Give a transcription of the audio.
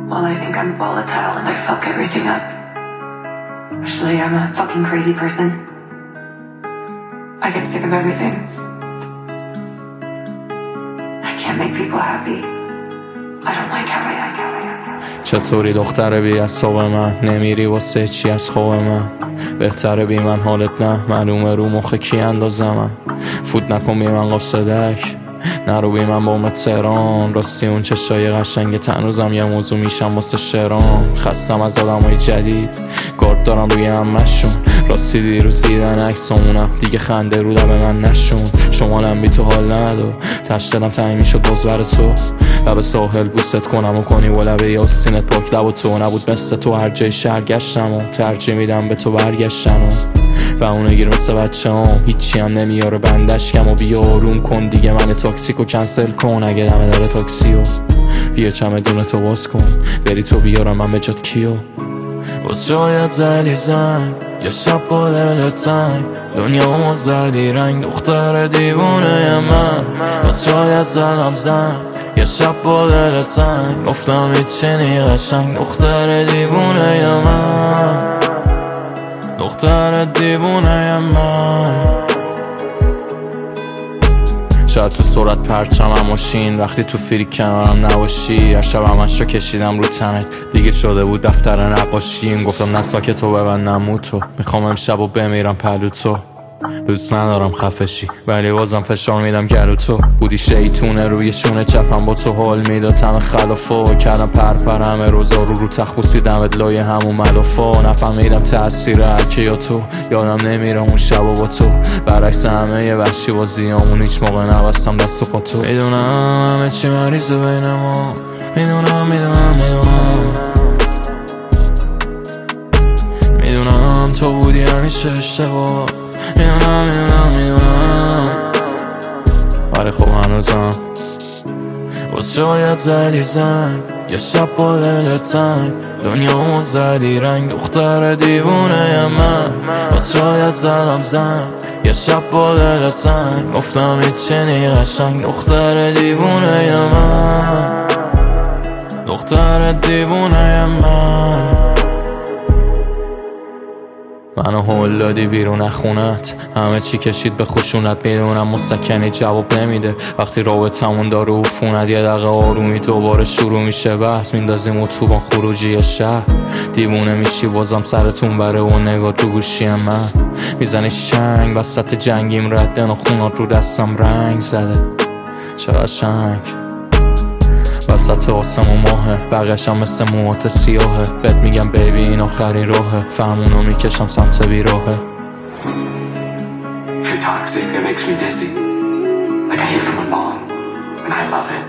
Well, I think I'm volatile and I fuck everything up. Actually, I'm a fucking crazy person. I get sick of everything. I can't make people happy. I don't like how I am. چطوری دختر بی اعصاب من؟ نمیری واسه چی از خواب من؟ بهتره بی من حالت نه، معلومه رو مخ کی اندازه من. فوت نکن بی من قصدک، نرو بی من با تهران. راستی اون چشای قشنگ تنوزم یه موضوع میشم واسه شعران. خستم از آدمای جدید، گارد دارم روی همشون. راستی دیروز دیدن عکسامونم، دیگه خنده رو لب من نشون. شمالم بی تو حال ندو، تش دلم تنگ میشد باز بر تو. لب ساحل بوست کنم و کنی و لبه یا سینت پاک لب و تو. نبود مثل تو هر جای شهر گشتم و ترجیح میدم به تو برگشتن و اونو گیر مثل بچه هم. هیچی هم نمیاره بندش کم و بیا آروم کن دیگه. من تاکسیکو کنسل کن اگه دمه داره تاکسیو. بیا چمدون تو باز کن بری تو بیارم من به جات کیو. باز شاید زدی زنگ یه شب با دل تنگ، دنیا زدی رنگ دختر دیوونه من. باز شاید زدم زنگ یه شب با دل تنگ، گفتم هیچی نی قشنگ دختر دیوونه من. دختر دیوونه من. شاید تو سرعت پرچمم ماشین، وقتی تو فری کنارم نباشی. هر شب همشو کشیدم رو تنت، دیگه شده بود دفتر نقاشیم. گفتم نه ساکتو ببندم موتو، میخوام امشبو بمیرم پلو تو. دوست ندارم خفشی ولی بازم فشار میدم گلو تو. بودی شیطونه روی شونه چپم با تو حال میداد همه خلافا. کردم پرپر همه روزا رو تخت بوسیدمت لای همون ملافا. نفهمیدم تأثیر هرکی یا تو، یادم نمیره اون شبا با تو. برعکس همه یه وحشی بازیامون هیچ موقع نبستم دست و پا تو. میدونم همه چی مریضه بین ما، میدونم تو بودی همیشه اشتباه. میدونم ولی خب هنوزم. باز شاید زدی زنگ یه شب با دل تنگ، دنیا زدی رنگ دختر دیوونه من. باز شاید زدم زنگ یه شب با دل تنگ، گفتم هیچی نی قشنگ دختر دیوونه من. دختر دیوونه من. منو هول دادی بیرون خونت، همه چی کشید به خشونت. میدونم مسکنی جواب نمیده وقتی رابطمون داره عفونت. یه دقیقه آرومی دوباره شروع میشه بحث، میندازیم اتوبان خروجی شهر. دیوونه میشی بازم سرتون بره و نگاه تو گوشی من. میزنی چنگ وسط جنگیم، رد خونات رو دستم رنگ زده. چقدر شنگ وسط آسمون ماهه، بقیشم مثل موات سیاهه. بهت میگم بیبی این آخرین راهه، فرمونو میکشم سمت بیراهه. If you're toxic, it makes me dizzy. Like I hit from a bomb, and I love it.